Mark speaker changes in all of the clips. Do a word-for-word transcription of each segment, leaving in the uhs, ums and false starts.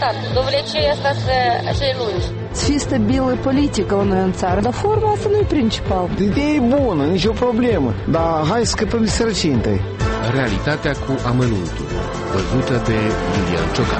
Speaker 1: interesat. Dovlecei asta să lungi.
Speaker 2: Să fie stabilă politică la noi în țară, dar forma asta nu e principal.
Speaker 3: Ideea e bună, nicio problemă, dar hai să scăpăm de sărăcie întâi.
Speaker 4: Realitatea cu amănuntul, văzută de Iulian Ciocan.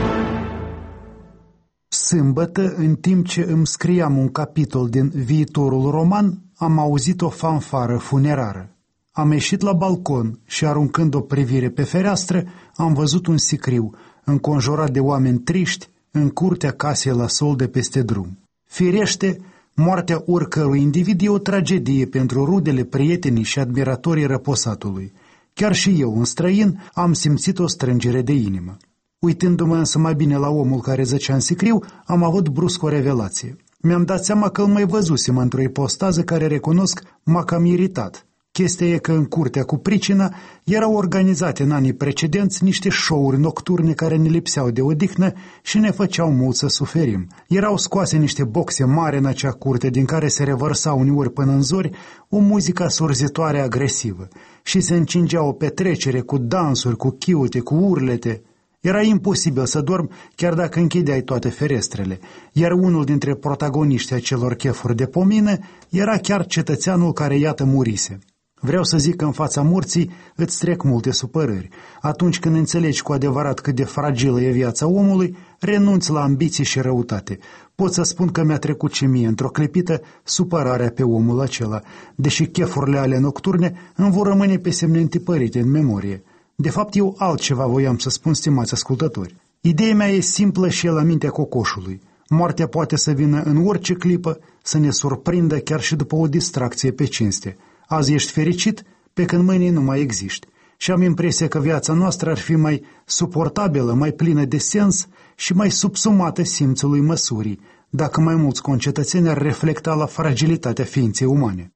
Speaker 5: Sâmbătă, în timp ce îmi scriam un capitol din viitorul roman, am auzit o fanfară funerară. Am ieșit la balcon și, aruncând o privire pe fereastră, am văzut un sicriu, înconjurat de oameni triști, în curtea casei la sol de peste drum. Firește, moartea oricărui individ e o tragedie pentru rudele, prietenii și admiratorii răposatului. Chiar și eu, un străin, am simțit o strângere de inimă. Uitându-mă însă mai bine la omul care zăcea în sicriu, am avut brusc o revelație. Mi-am dat seama că îl mai văzusem într-o ipostază care, recunosc, m-a cam iritat. Chestia e că în curtea cu pricina erau organizate în anii precedenți niște show-uri nocturne care ne lipseau de odihnă și ne făceau mult să suferim. Erau scoase niște boxe mari în acea curte din care se revărsa uneori până în zori o muzică surzitoare agresivă și se încingea o petrecere cu dansuri, cu chiute, cu urlete. Era imposibil să dorm chiar dacă închideai toate ferestrele, iar unul dintre protagoniștii acelor chefuri de pomină era chiar cetățeanul care iată murise. Vreau să zic că în fața morții îți trec multe supărări. Atunci când înțelegi cu adevărat cât de fragilă e viața omului, renunți la ambiții și răutate. Pot să spun că mi-a trecut și mie într-o clipită supărarea pe omul acela, deși chefurile ale nocturne îmi vor rămâne pe semne întipărite în memorie. De fapt, eu altceva voiam să spun, stimați ascultători. Ideea mea e simplă și e la mintea cocoșului. Moartea poate să vină în orice clipă, să ne surprindă chiar și după o distracție pe cinste. Azi ești fericit, pe când mâine nu mai existi. Și am impresia că viața noastră ar fi mai suportabilă, mai plină de sens și mai subsumată simțului măsurii, dacă mai mulți concetățeni ar reflecta la fragilitatea ființei umane.